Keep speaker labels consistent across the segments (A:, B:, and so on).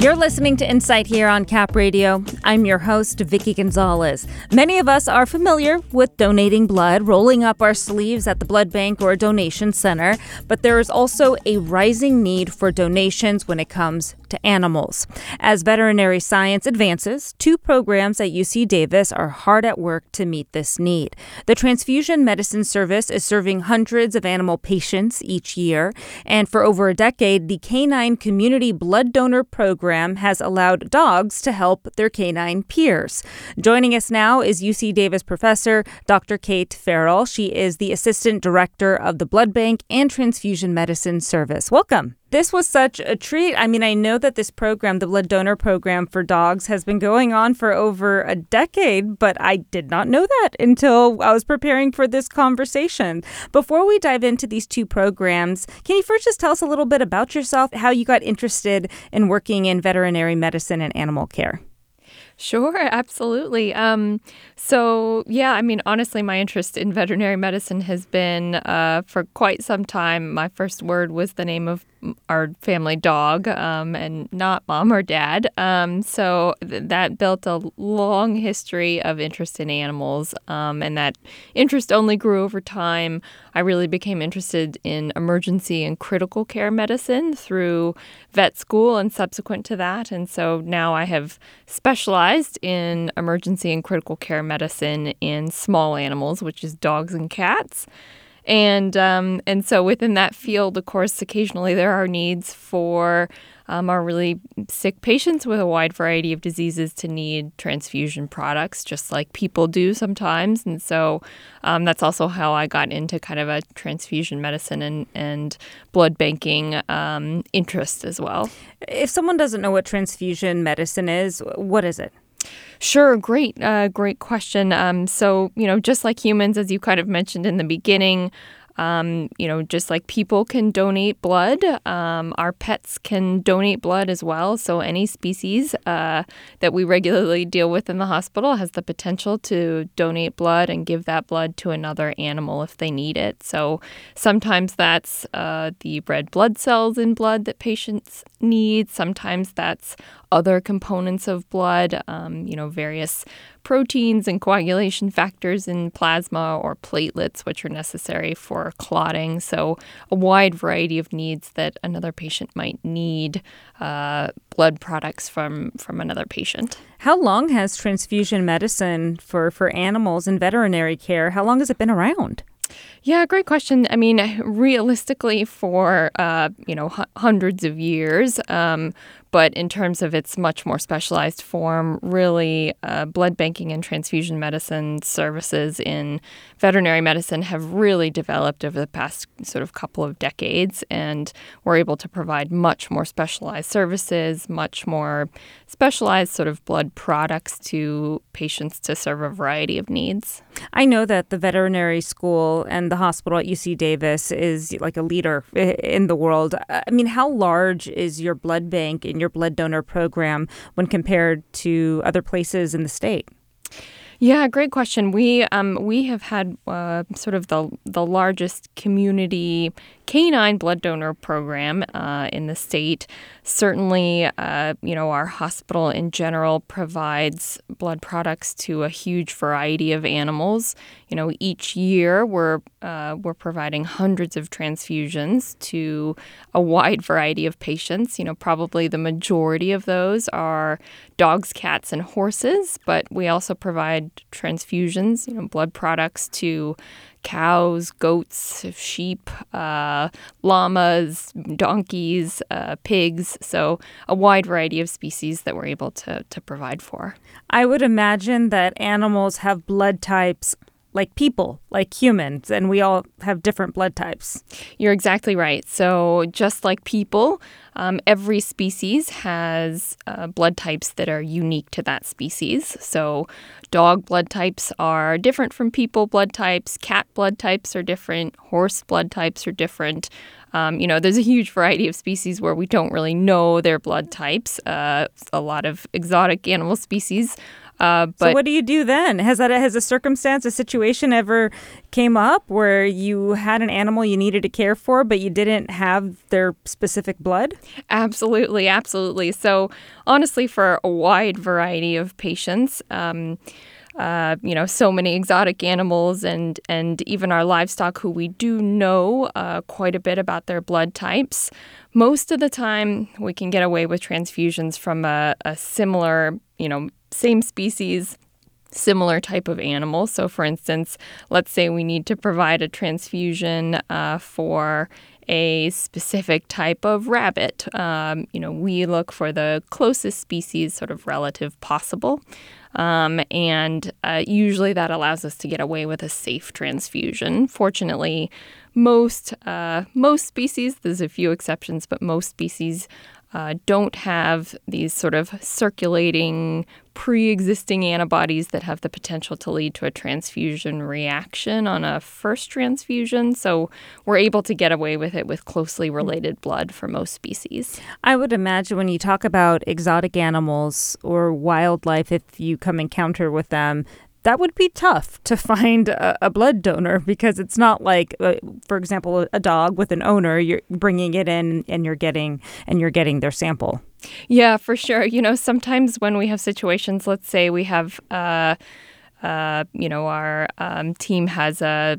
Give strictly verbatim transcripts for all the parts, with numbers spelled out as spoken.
A: You're listening to Insight here on Cap Radio. I'm your host, Vicky Gonzalez. Many of us are familiar with donating blood, rolling up our sleeves at the blood bank or a donation center, but there is also a rising need for donations when it comes to animals. As veterinary science advances, two programs at U C Davis are hard at work to meet this need. The Transfusion Medicine Service is serving hundreds of animal patients each year, and for over a decade, the Canine Community Blood Donor Program has allowed dogs to help their canine peers. Joining us now is U C Davis professor Doctor Kate Farrell. She is the assistant director of the Blood Bank and Transfusion Medicine Service. Welcome. This was such a treat. I mean, I know that this program, the Blood Donor Program for dogs, has been going on for over a decade, but I did not know that until I was preparing for this conversation. Before we dive into these two programs, can you first just tell us a little bit about yourself, how you got interested in working in veterinary medicine and animal care?
B: Sure, absolutely. Um, so, yeah, I mean, honestly, my interest in veterinary medicine has been uh, for quite some time. My first word was the name of our family dog, um, and not mom or dad. Um, so th- that built a long history of interest in animals, um, and that interest only grew over time. I really became interested in emergency and critical care medicine through vet school and subsequent to that. And so now I have specialized in emergency and critical care medicine in small animals, which is dogs and cats. And um, and so within that field, of course, occasionally there are needs for um, our really sick patients with a wide variety of diseases to need transfusion products, just like people do sometimes. And so um, that's also how I got into kind of a transfusion medicine and, and blood banking um, interest as well.
A: If someone doesn't know what transfusion medicine is, what is it?
B: Sure. Great. Uh, great question. Um, so, you know, just like humans, as you kind of mentioned in the beginning, um, you know, just like people can donate blood, um, our pets can donate blood as well. So any species uh, that we regularly deal with in the hospital has the potential to donate blood and give that blood to another animal if they need it. So sometimes that's uh, the red blood cells in blood that patients need. Sometimes that's other components of blood, um, you know, various proteins and coagulation factors in plasma or platelets, which are necessary for clotting. So a wide variety of needs that another patient might need uh, blood products from, from another patient.
A: How long has transfusion medicine for, for animals in veterinary care, how long has it been around?
B: Yeah, great question. I mean, realistically, for uh, you know h- hundreds of years, um, but in terms of its much more specialized form, really, uh, blood banking and transfusion medicine services in veterinary medicine have really developed over the past sort of couple of decades, and we're able to provide much more specialized services, much more specialized sort of blood products to patients to serve a variety of needs.
A: I know that the veterinary school and the hospital at U C Davis is like a leader in the world. I mean, how large is your blood bank and your blood donor program when compared to other places in the state?
B: Yeah, great question. We um we have had uh, sort of the the largest community canine blood donor program uh, in the state. Certainly, uh, you know, our hospital in general provides blood products to a huge variety of animals. You know, each year we're uh, we're providing hundreds of transfusions to a wide variety of patients. You know, probably the majority of those are dogs, cats, and horses, but we also provide transfusions, you know, blood products to cows, goats, sheep, uh, llamas, donkeys, uh, pigs. So a wide variety of species that we're able to, to provide for.
A: I would imagine that animals have blood types like people, like humans, and we all have different blood types.
B: You're exactly right. So just like people, um, every species has uh, blood types that are unique to that species. So dog blood types are different from people blood types. Cat blood types are different. Horse blood types are different. Um, you know, there's a huge variety of species where we don't really know their blood types. Uh, a lot of exotic animal species Uh, but
A: so what do you do then? Has that has a circumstance, a situation ever came up where you had an animal you needed to care for, but you didn't have their specific blood?
B: Absolutely, absolutely. So honestly, for a wide variety of patients, um, uh, you know, so many exotic animals and and even our livestock who we do know uh, quite a bit about their blood types. Most of the time, we can get away with transfusions from a, a similar, you know, same species, similar type of animal. So, for instance, let's say we need to provide a transfusion uh, for a specific type of rabbit. Um, you know, we look for the closest species sort of relative possible. Um, and uh, usually that allows us to get away with a safe transfusion. Fortunately, most uh, most species, there's a few exceptions, but most species uh, don't have these sort of circulating pre-existing antibodies that have the potential to lead to a transfusion reaction on a first transfusion. So we're able to get away with it with closely related blood for most species.
A: I would imagine when you talk about exotic animals or wildlife, if you come encounter with them, that would be tough to find a, a blood donor because it's not like, uh, for example, a dog with an owner. You're bringing it in and you're getting and you're getting their sample.
B: Yeah, for sure. You know, sometimes when we have situations, let's say we have, uh, uh, you know, our um, team has a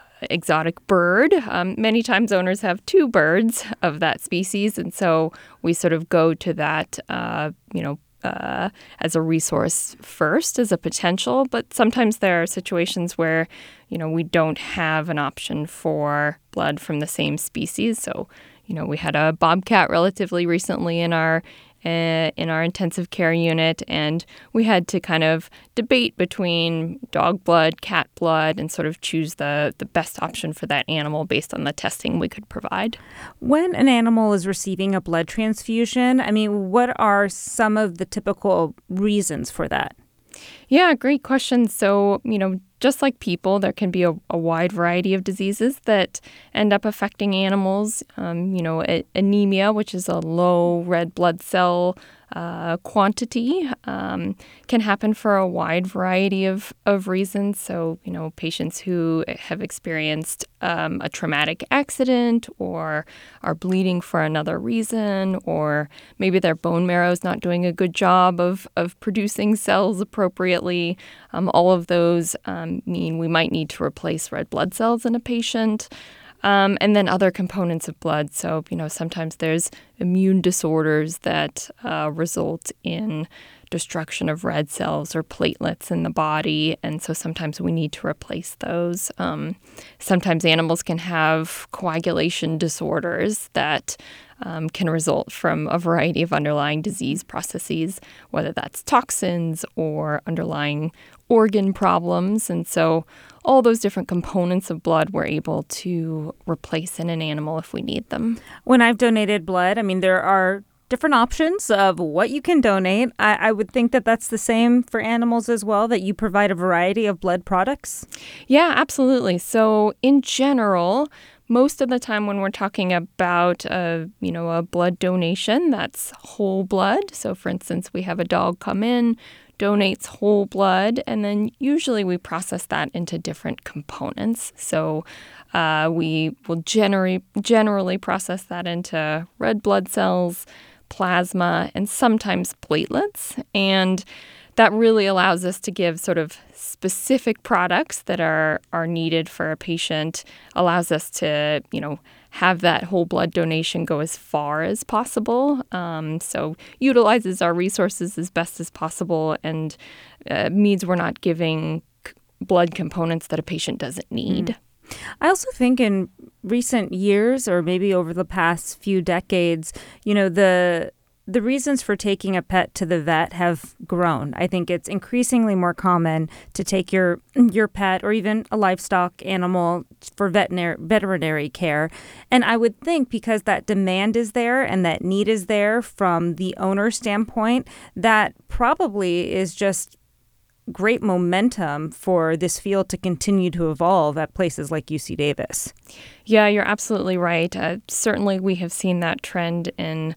B: exotic bird. Um, many times owners have two birds of that species, and so we sort of go to that, uh, you know, Uh, as a resource first, as a potential. But sometimes there are situations where, you know, we don't have an option for blood from the same species. So, you know, we had a bobcat relatively recently in our uh, in our intensive care unit, and we had to kind of debate between dog blood, cat blood, and sort of choose the, the best option for that animal based on the testing we could provide.
A: When an animal is receiving a blood transfusion, I mean, what are some of the typical reasons for that?
B: Yeah, great question. So, you know, just like people, there can be a, a wide variety of diseases that end up affecting animals. Um, you know, a- anemia, which is a low red blood cell uh, quantity, um, can happen for a wide variety of, of reasons. So, you know, patients who have experienced um, a traumatic accident or are bleeding for another reason, or maybe their bone marrow is not doing a good job of, of producing cells appropriately. Um, all of those um, mean we might need to replace red blood cells in a patient. Um, and then other components of blood. So, you know, sometimes there's immune disorders that uh, result in destruction of red cells or platelets in the body. And so sometimes we need to replace those. Um, sometimes animals can have coagulation disorders that um, can result from a variety of underlying disease processes, whether that's toxins or underlying organ problems. And so all those different components of blood we're able to replace in an animal if we need them.
A: When I've donated blood, I mean, there are different options of what you can donate. I, I would think that that's the same for animals as well, that you provide a variety of blood products.
B: Yeah, absolutely. So in general, most of the time when we're talking about a, you know, a blood donation, that's whole blood. So for instance, we have a dog come in, donates whole blood, and then usually we process that into different components. So uh, we will generally generally process that into red blood cells, plasma, and sometimes platelets. And that really allows us to give sort of specific products that are, are needed for a patient, allows us to, you know, have that whole blood donation go as far as possible. Um, so utilizes our resources as best as possible and uh, means we're not giving c- blood components that a patient doesn't need. Mm.
A: I also think in recent years, or maybe over the past few decades, you know, the the reasons for taking a pet to the vet have grown. I think it's increasingly more common to take your your pet or even a livestock animal for veterinary veterinary care. And I would think because that demand is there and that need is there from the owner standpoint, that probably is just great momentum for this field to continue to evolve at places like U C Davis.
B: Yeah, you're absolutely right. Uh, certainly we have seen that trend in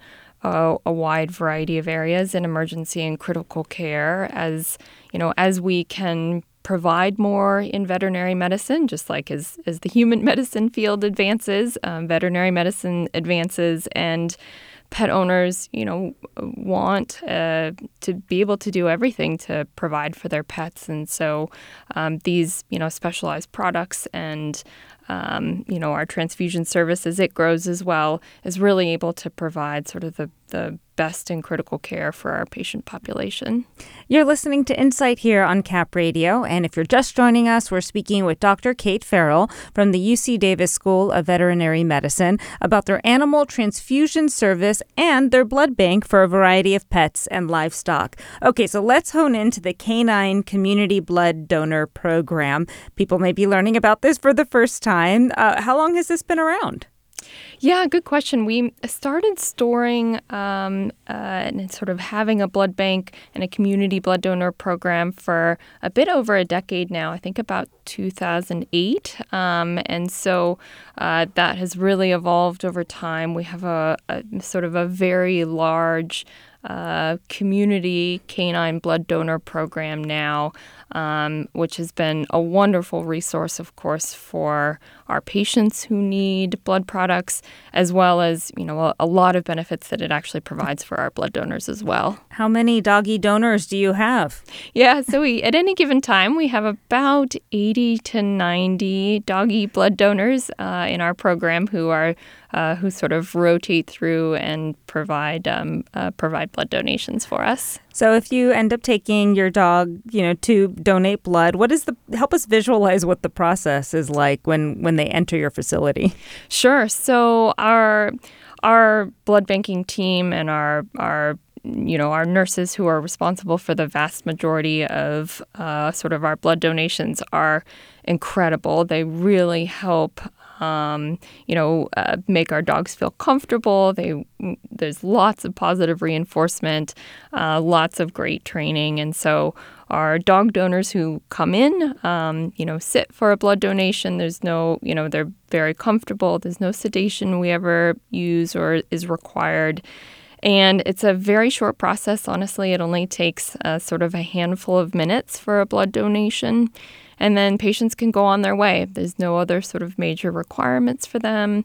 B: a, a wide variety of areas in emergency and critical care. As you know, as we can provide more in veterinary medicine, just like as, as the human medicine field advances, um, veterinary medicine advances, and pet owners, you know, want uh, to be able to do everything to provide for their pets. And so um, these, you know, specialized products and, um, you know, our transfusion service as it grows as well is really able to provide sort of the, the best in critical care for our patient population.
A: You're listening to Insight here on Cap Radio, and if you're just joining us, we're speaking with Doctor Kate Farrell from the U C Davis School of Veterinary Medicine about their animal transfusion service and their blood bank for a variety of pets and livestock. Okay, so let's hone into the Canine Community Blood Donor Program. People may be learning about this for the first time. Uh, how long has this been around?
B: Yeah, good question. We started storing um, uh, and sort of having a blood bank and a community blood donor program for a bit over a decade now, I think about two thousand eight. Um, and so uh, that has really evolved over time. We have a, a sort of a very large uh, community canine blood donor program now, um, which has been a wonderful resource, of course, for our patients who need blood products, as well as, you know, a, a lot of benefits that it actually provides for our blood donors as well.
A: How many doggy donors do you have?
B: Yeah, so we at any given time, we have about eighty to ninety doggy blood donors uh, in our program who are uh, who sort of rotate through and provide um, uh, provide blood donations for us.
A: So if you end up taking your dog, you know, to donate blood, what is the help us visualize what the process is like when, when they enter your facility?
B: Sure. So our our blood banking team and our our you know our nurses who are responsible for the vast majority of uh, sort of our blood donations are incredible. They really help. Um, you know, uh, make our dogs feel comfortable. They there's lots of positive reinforcement, uh, lots of great training, and so our dog donors who come in, um, you know, sit for a blood donation. There's no, you know, they're very comfortable. There's no sedation we ever use or is required. And it's a very short process. Honestly, it only takes uh, sort of a handful of minutes for a blood donation. And then patients can go on their way. There's no other sort of major requirements for them.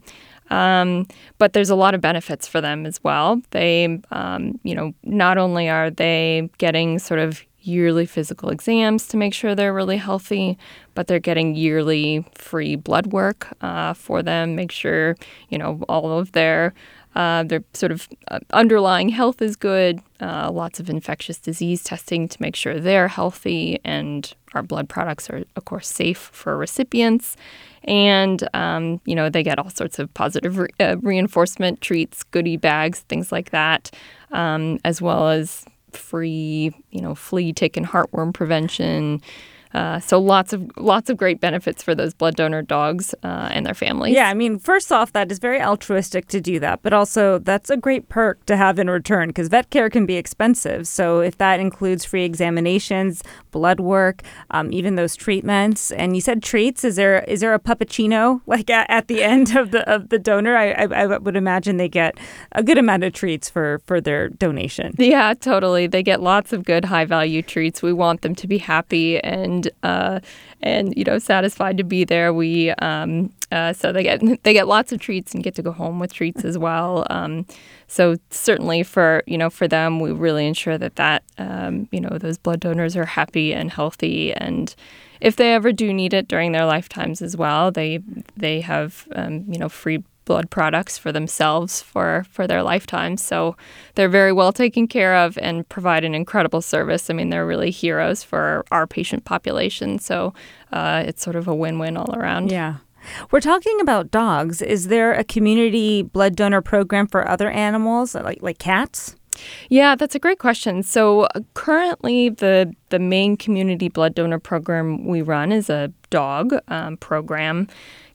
B: Um, but there's a lot of benefits for them as well. They, um, you know, not only are they getting sort of yearly physical exams to make sure they're really healthy, but they're getting yearly free blood work uh, for them, make sure, you know, all of their Uh, their sort of uh, underlying health is good, uh, lots of infectious disease testing to make sure they're healthy, and our blood products are, of course, safe for recipients. And, um, you know, they get all sorts of positive re- uh, reinforcement treats, goodie bags, things like that, um, as well as free, you know, flea, tick, and heartworm prevention. Uh, so lots of lots of great benefits for those blood donor dogs uh, and their families.
A: Yeah, I mean, first off, that is very altruistic to do that, but also that's a great perk to have in return because vet care can be expensive. So if that includes free examinations, blood work, um, even those treatments, and you said treats, is there is there a puppuccino like at, at the end of the of the donor? I, I, I would imagine they get a good amount of treats for for their donation.
B: Yeah, totally. They get lots of good high value treats. We want them to be happy and. And uh, and you know satisfied to be there. We um, uh, so they get they get lots of treats and get to go home with treats as well. Um, so certainly for you know for them, we really ensure that that um, you know those blood donors are happy and healthy. And if they ever do need it during their lifetimes as well, they they have um, you know free blood products for themselves for, for their lifetime. So they're very well taken care of and provide an incredible service. I mean, they're really heroes for our patient population. So uh, it's sort of a win-win all around.
A: Yeah. We're talking about dogs. Is there a community blood donor program for other animals, like like cats?
B: Yeah, that's a great question. So uh, currently, the the main community blood donor program we run is a dog um, program.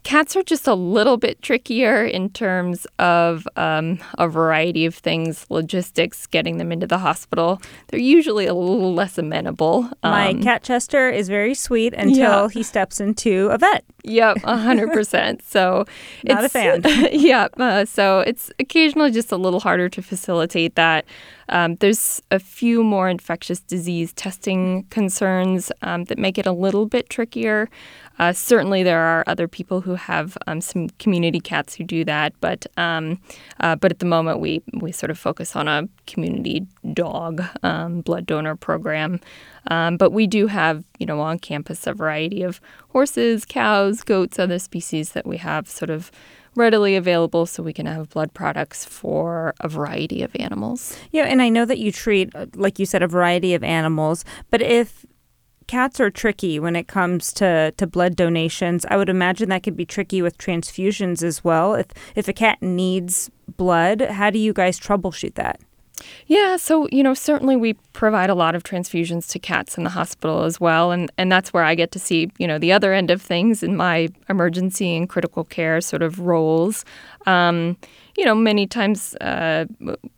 B: Cats are just a little bit trickier in terms of um, a variety of things, logistics, getting them into the hospital. They're usually a little less amenable.
A: My
B: Um,
A: cat Chester is very sweet until
B: Yeah.
A: he steps into a vet.
B: Yep, one hundred percent. So
A: Not a
B: it's,
A: fan.
B: yeah, uh, so it's occasionally just a little harder to facilitate that. Um, there's a few more infectious disease testing concerns um, that make it a little bit trickier. Uh, certainly, there are other people who have um, some community cats who do that, but um, uh, but at the moment, we we sort of focus on a community dog um, blood donor program. Um, but we do have, you know, on campus a variety of horses, cows, goats, other species that we have sort of readily available, so we can have blood products for a variety of animals.
A: Yeah, and I know that you treat, uh, like you said, a variety of animals, but if cats are tricky when it comes to, to blood donations, I would imagine that could be tricky with transfusions as well. If if a cat needs blood, how do you guys troubleshoot that?
B: Yeah, so, you know, certainly we provide a lot of transfusions to cats in the hospital as well. And, and that's where I get to see, you know, the other end of things in my emergency and critical care sort of roles. Um, you know, many times uh,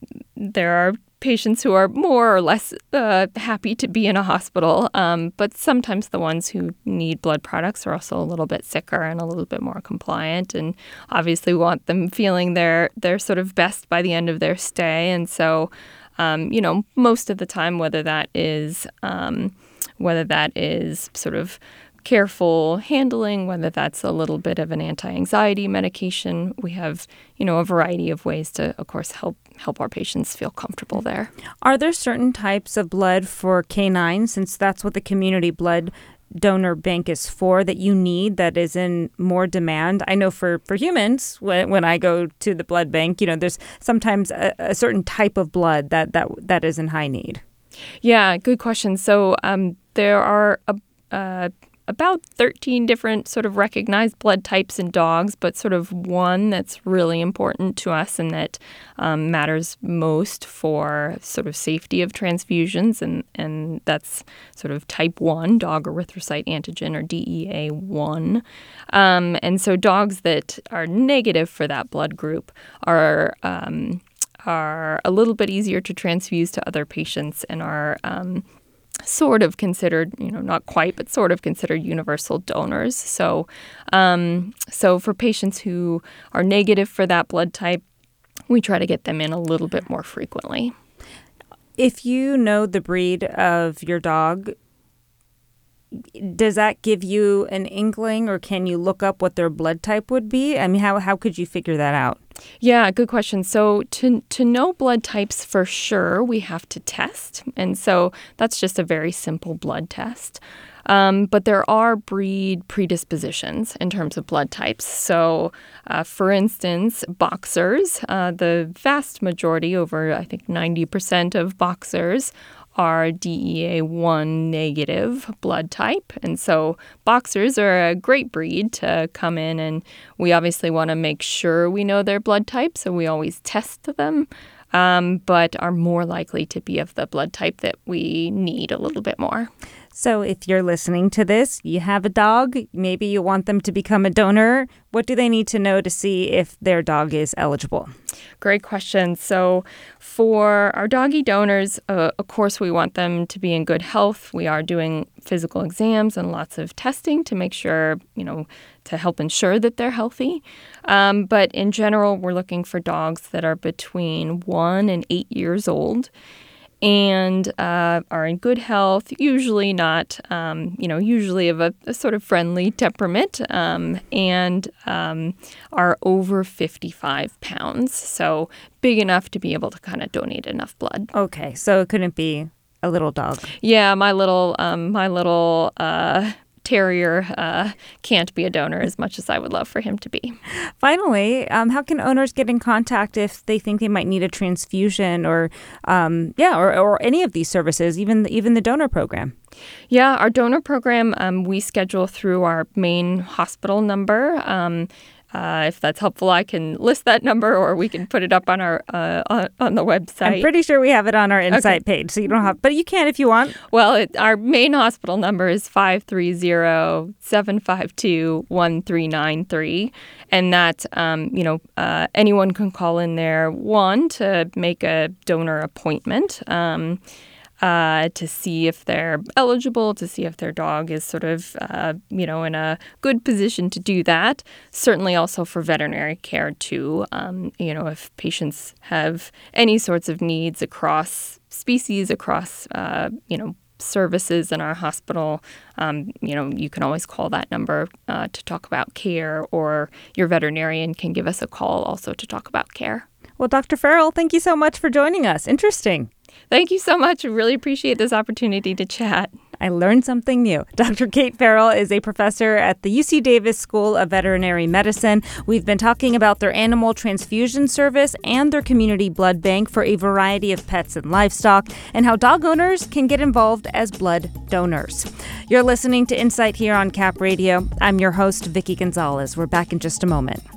B: there are patients who are more or less uh, happy to be in a hospital, um, but sometimes the ones who need blood products are also a little bit sicker and a little bit more compliant, and obviously want them feeling their their sort of best by the end of their stay. And so, um, you know, most of the time, whether that is um, whether that is sort of careful handling, whether that's a little bit of an anti-anxiety medication, we have, you know, a variety of ways to, of course, help help our patients feel comfortable there.
A: Are there certain types of blood for canines, since that's what the community blood donor bank is for, that you need, that is in more demand? I know for, for humans, when, when I go to the blood bank, you know, there's sometimes a, a certain type of blood that, that, that is in high need.
B: Yeah, good question. So um, there are a, uh, about thirteen different sort of recognized blood types in dogs, but sort of one that's really important to us and that um, matters most for sort of safety of transfusions, and, and that's sort of type one, dog erythrocyte antigen, or D E A one. Um, and so dogs that are negative for that blood group are um, are a little bit easier to transfuse to other patients and are um, sort of considered, you know, not quite, but sort of considered universal donors. So, um, so for patients who are negative for that blood type, we try to get them in a little bit more frequently.
A: If you know the breed of your dog, does that give you an inkling, or can you look up what their blood type would be? I mean, how how could you figure that out?
B: Yeah, good question. So to to know blood types for sure, we have to test. And so that's just a very simple blood test. Um, but there are breed predispositions in terms of blood types. So, uh, for instance, boxers, uh, the vast majority, over I think ninety percent of boxers, are D E A one negative blood type. And so boxers are a great breed to come in, and we obviously want to make sure we know their blood type, so we always test them, um, but are more likely to be of the blood type that we need a little bit more.
A: So if you're listening to this, you have a dog, maybe you want them to become a donor. What do they need to know to see if their dog is eligible?
B: Great question. So for our doggy donors, uh, of course, we want them to be in good health. We are doing physical exams and lots of testing to make sure, you know, to help ensure that they're healthy. Um, but in general, we're looking for dogs that are between one and eight years old and uh, are in good health, usually not, um, you know, usually of a, a sort of friendly temperament, um, and um, are over fifty-five pounds, so big enough to be able to kind of donate enough blood.
A: Okay, so it couldn't be a little dog.
B: Yeah, my little, um, my little uh, terrier uh, can't be a donor as much as I would love for him to be.
A: Finally, um, how can owners get in contact if they think they might need a transfusion, or um, yeah, or, or any of these services, even even the donor program?
B: Yeah, our donor program, um, we schedule through our main hospital number. Um, uh, if that's helpful, I can list that number, or we can put it up on our uh, on, on the website.
A: I'm pretty sure we have it on our Insight okay. page, so you don't have, but you can if you want.
B: Well, it, our main hospital number is five three zero, seven five two, one three nine three, and that um, you know uh, anyone can call in there. One, to make a donor appointment. Um, Uh, to see if they're eligible, to see if their dog is sort of, uh, you know, in a good position to do that. Certainly also for veterinary care, too. Um, you know, if patients have any sorts of needs across species, across, uh, you know, services in our hospital, um, you know, you can always call that number uh, to talk about care, or your veterinarian can give us a call also to talk about care.
A: Well, Doctor Farrell, thank you so much for joining us. Interesting.
B: Thank you so much. I really appreciate this opportunity to chat.
A: I learned something new. Doctor Kate Farrell is a professor at the U C Davis School of Veterinary Medicine. We've been talking about their animal transfusion service and their community blood bank for a variety of pets and livestock, and how dog owners can get involved as blood donors. You're listening to Insight here on Cap Radio. I'm your host, Vicki Gonzalez. We're back in just a moment.